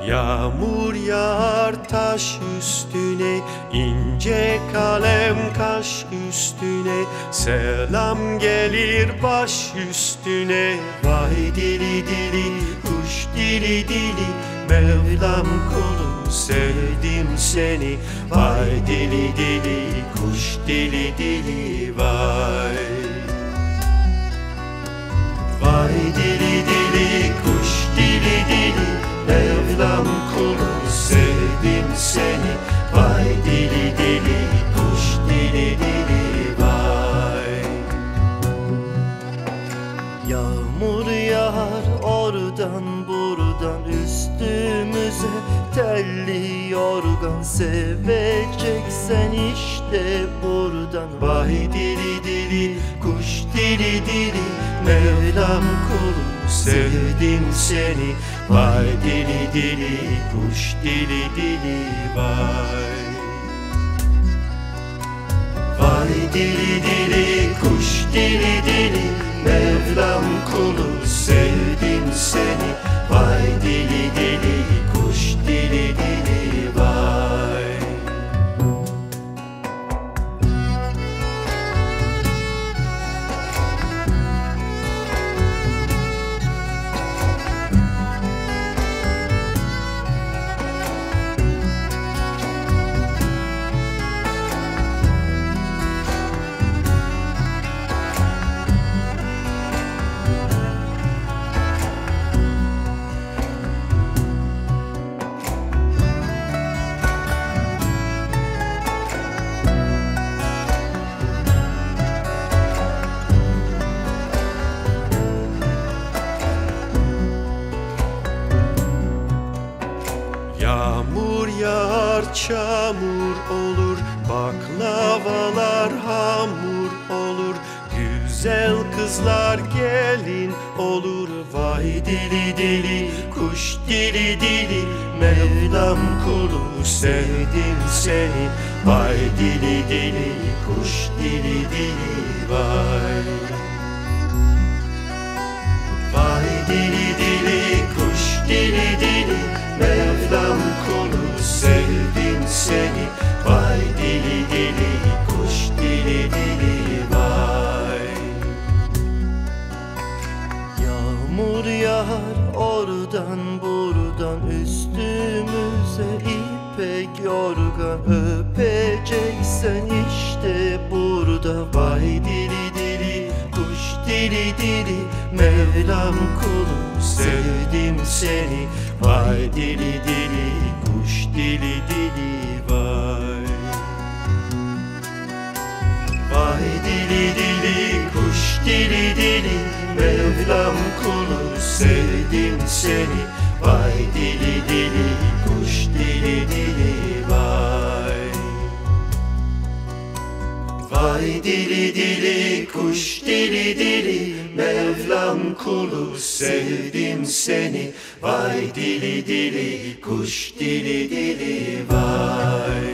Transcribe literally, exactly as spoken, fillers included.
Yağmur yağar taş üstüne, ince kalem kaş üstüne, selam gelir baş üstüne. Vay dili dili kuş dili dili, Mevlam kulu sevdim seni. Vay dili dili kuş dili dili vay. Vay dili dili kuş dili dili, Mevlam kulu sevdim seni. Vay dili dili kuş dili dili vay. Yağmur yağar oradan buradan üstümüze, telli yorgan seveceksen işte buradan. Vay dili dili kuş dili dili, Mevlam kulu sevdim seni. Vay dili dili kuş dili dili vay. Vay dili dili kuş dili dili, Mevlam kulu sevdim seni. Vay dili dili kuş dili dili vay. Yağmur yağar çamur olur, baklavalar hamur olur, güzel kızlar gelin olur. Vay dili dili kuş dili dili, Mevlam kulu sevdim seni. Vay dili dili kuş dili dili vay. Vay dili dili kuş dili dili, Mevlam kulu sevdim seni. Vay dili dili kuş dili dili vay. Yağmur yağar oradan buradan üstümüze, ipek yorgan öpeceksen işte burada. Vay dili dili kuş dili dili, Mevlam kulu sevdim seni. Vay dili dili kuş dili dili vay. Vay dili dili kuş dili dili, Mevlam kulu sevdim seni. Vay dili dili kuş dili dili vay. Vay dili dili kuş dili dili, Mevlam kulu sevdim seni. Vay dili dili kuş dili dili vay.